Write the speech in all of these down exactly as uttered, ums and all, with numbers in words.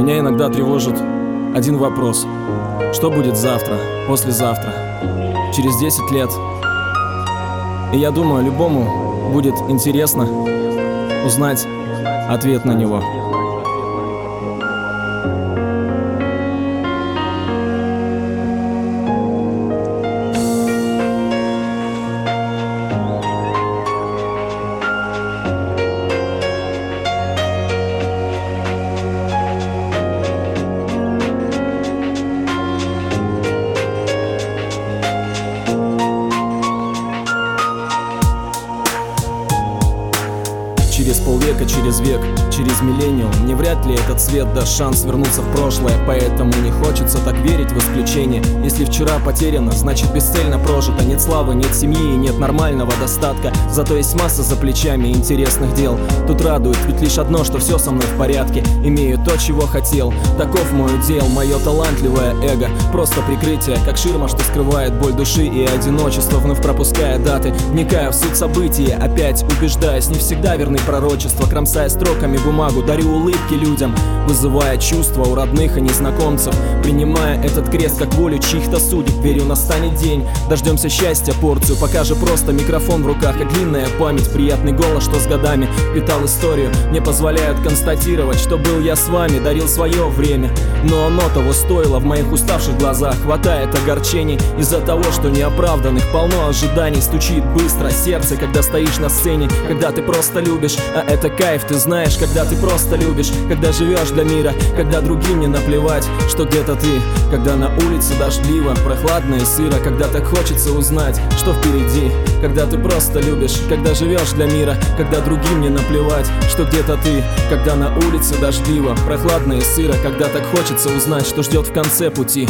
Меня иногда тревожит один вопрос: что будет завтра, послезавтра, через десять лет? И я думаю, любому будет интересно узнать ответ на него. Через полвека, через век, через миллениум мне вряд ли этот свет даст шанс вернуться в прошлое. Поэтому не хочется так верить в исключение. Если вчера потеряно, значит бесцельно прожито. Нет славы, нет семьи и нет нормального достатка. Зато есть масса за плечами интересных дел. Тут радует ведь лишь одно, что все со мной в порядке. Имею то, чего хотел, таков мой удел. Мое талантливое эго просто прикрытие, как ширма, что скрывает боль души и одиночество. Вновь пропуская даты, вникая в суть события, опять убеждаясь, не всегда верны пророчества. Кромсая строками бумагу, дарю улыбки людям, вызывая чувства у родных и незнакомцев. Принимая этот крест как волю чьих-то судеб, верю, настанет день, дождемся счастья порцию. Пока же просто микрофон в руках и длинная память, приятный голос, что с годами питал историю. Мне позволяют констатировать, что был я с вами, дарил свое время, но оно того стоило. В моих уставших глазах хватает огорчений из-за того, что неоправданных полно ожиданий. Стучит быстро сердце, когда стоишь на сцене, когда ты просто любишь. А это кайф, ты знаешь, когда ты просто любишь, когда живешь для мира, когда другим не наплевать, что где-то ты, когда на улице дождливо, прохладно и сыро, когда так хочется узнать, что впереди, когда ты просто любишь, когда живешь для мира, когда другим не наплевать, что где-то ты, когда на улице дождливо, прохладно и сыро, когда так хочется узнать, что ждет в конце пути.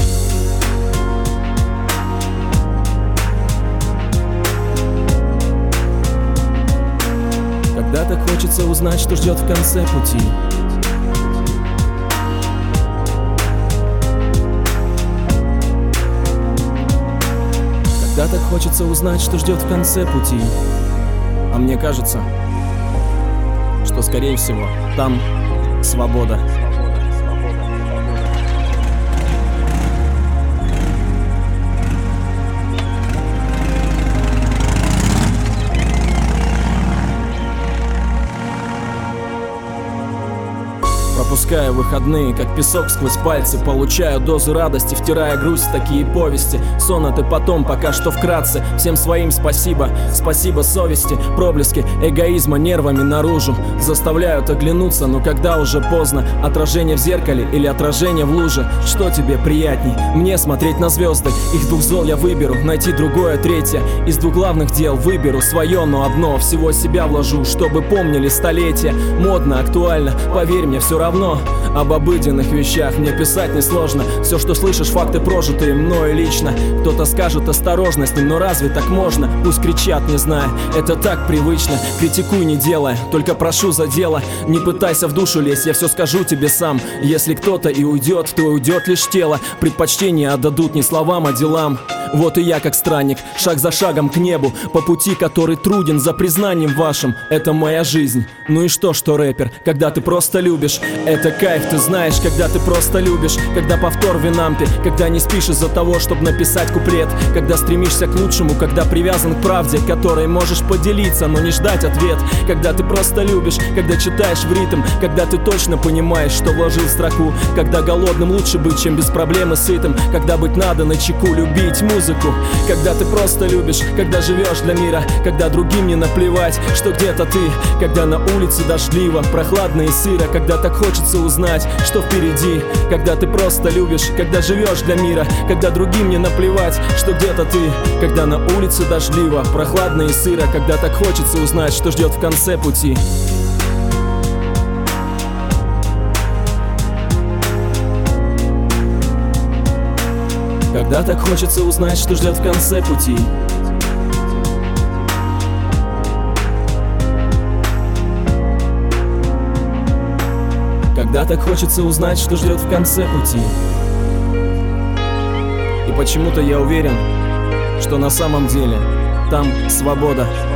Когда так хочется узнать, что ждет в конце пути. Когда так хочется узнать, что ждет в конце пути. А мне кажется, что скорее всего там свобода. Пропуская выходные, как песок сквозь пальцы, получаю дозу радости, втирая грусть в такие повести. Сонаты потом, пока что вкратце. Всем своим спасибо, спасибо совести. Проблески эгоизма нервами наружу заставляют оглянуться, но когда уже поздно. Отражение в зеркале или отражение в луже? Что тебе приятней? Мне смотреть на звезды. Их двух зол я выберу, найти другое, третье. Из двух главных дел выберу свое, но одно. Всего себя вложу, чтобы помнили столетия. Модно, актуально, поверь мне, все равно. Об обыденных вещах мне писать несложно. Все, что слышишь, факты, прожитые мною лично. Кто-то скажет осторожно с ним, но разве так можно? Пусть кричат, не зная, это так привычно. Критикуй, не делая, только прошу за дело. Не пытайся в душу лезть, я все скажу тебе сам. Если кто-то и уйдет, то уйдет лишь тело. Предпочтение отдадут не словам, а делам. Вот и я, как странник, шаг за шагом к небу, по пути, который труден, за признанием вашим. Это моя жизнь. Ну и что, что рэпер, когда ты просто любишь? Это кайф, ты знаешь, когда ты просто любишь. Когда повтор в винампе, когда не спишь из-за того, чтобы написать куплет. Когда стремишься к лучшему, когда привязан к правде, которой можешь поделиться, но не ждать ответ. Когда ты просто любишь, когда читаешь в ритм, когда ты точно понимаешь, что вложил в строку. Когда голодным лучше быть, чем без проблем и сытым. Когда быть надо начеку, любить музыку. Когда ты просто любишь, когда живешь для мира, когда другим не наплевать, что где-то ты. Когда на улице дождливо, прохладно и сыро, когда так хочется узнать, что впереди. Когда ты просто любишь, когда живешь для мира, когда другим не наплевать, что где-то ты. Когда на улице дождливо, прохладно и сыро, когда так хочется узнать, что ждет в конце пути. Когда так хочется узнать, что ждет в конце пути. Когда так хочется узнать, что ждет в конце пути. И почему-то я уверен, что на самом деле там свобода.